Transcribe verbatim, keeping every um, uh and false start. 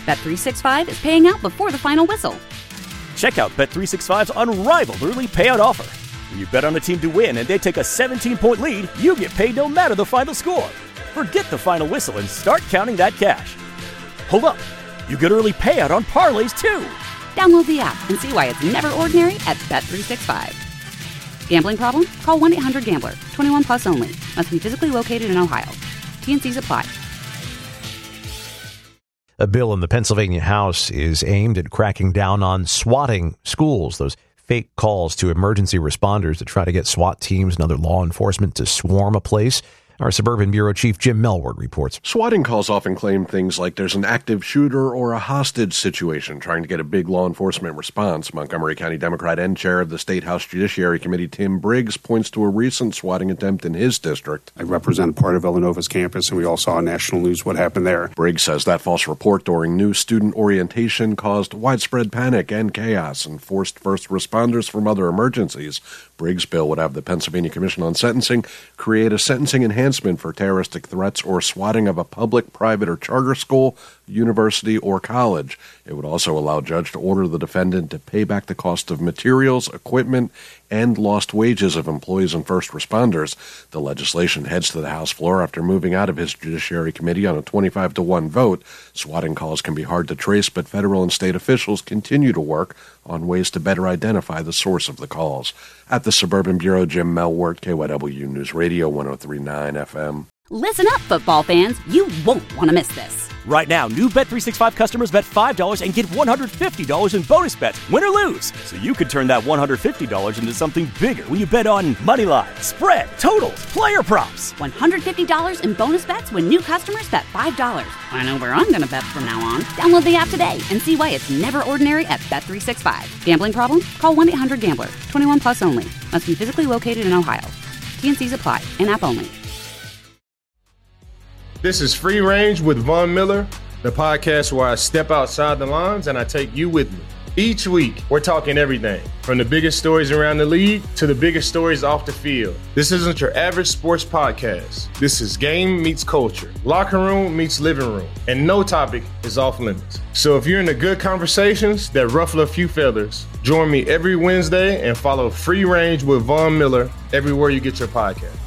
Bet three sixty-five is paying out before the final whistle. Check out Bet three sixty-five's unrivaled early payout offer. When you bet on a team to win and they take a seventeen-point lead, you get paid no matter the final score. Forget the final whistle and start counting that cash. Hold up. You get early payout on parlays, too. Download the app and see why it's never ordinary at Bet three sixty-five. Gambling problem? Call one eight hundred gambler. twenty-one plus only. Must be physically located in Ohio. T N Cs apply. A bill in the Pennsylvania House is aimed at cracking down on swatting schools, those fake calls to emergency responders to try to get SWAT teams and other law enforcement to swarm a place. Our Suburban Bureau Chief Jim Melward reports. Swatting calls often claim things like there's an active shooter or a hostage situation trying to get a big law enforcement response. Montgomery County Democrat and chair of the State House Judiciary Committee, Tim Briggs, points to a recent swatting attempt in his district. I represent part of Villanova's campus, and we all saw on national news what happened there. Briggs says that false report during new student orientation caused widespread panic and chaos and forced first responders from other emergencies. Briggs' bill would have the Pennsylvania Commission on Sentencing create a sentencing enhancement for terroristic threats or swatting of a public, private, or charter school, university, or college. It would also allow a judge to order the defendant to pay back the cost of materials, equipment, and lost wages of employees and first responders. The legislation heads to the House floor after moving out of his Judiciary Committee on a twenty-five to one vote. Swatting calls can be hard to trace, but federal and state officials continue to work on ways to better identify the source of the calls. At the Suburban Bureau, Jim Melward, K Y W News Radio, one oh three point nine F M. Listen up, football fans. You won't want to miss this. Right now, new Bet three sixty-five customers bet five dollars and get one hundred fifty dollars in bonus bets, win or lose. So you could turn that one hundred fifty dollars into something bigger when you bet on money line, spread, totals, player props. one hundred fifty dollars in bonus bets when new customers bet five dollars. I know where I'm going to bet from now on. Download the app today and see why it's never ordinary at Bet three sixty-five. Gambling problem? Call one eight hundred gambler. twenty-one plus only. Must be physically located in Ohio. T N Cs apply. And app only. This is Free Range with Von Miller, the podcast where I step outside the lines and I take you with me. Each week, we're talking everything, from the biggest stories around the league to the biggest stories off the field. This isn't your average sports podcast. This is game meets culture, locker room meets living room, and no topic is off limits. So if you're into good conversations that ruffle a few feathers, join me every Wednesday and follow Free Range with Von Miller everywhere you get your podcast.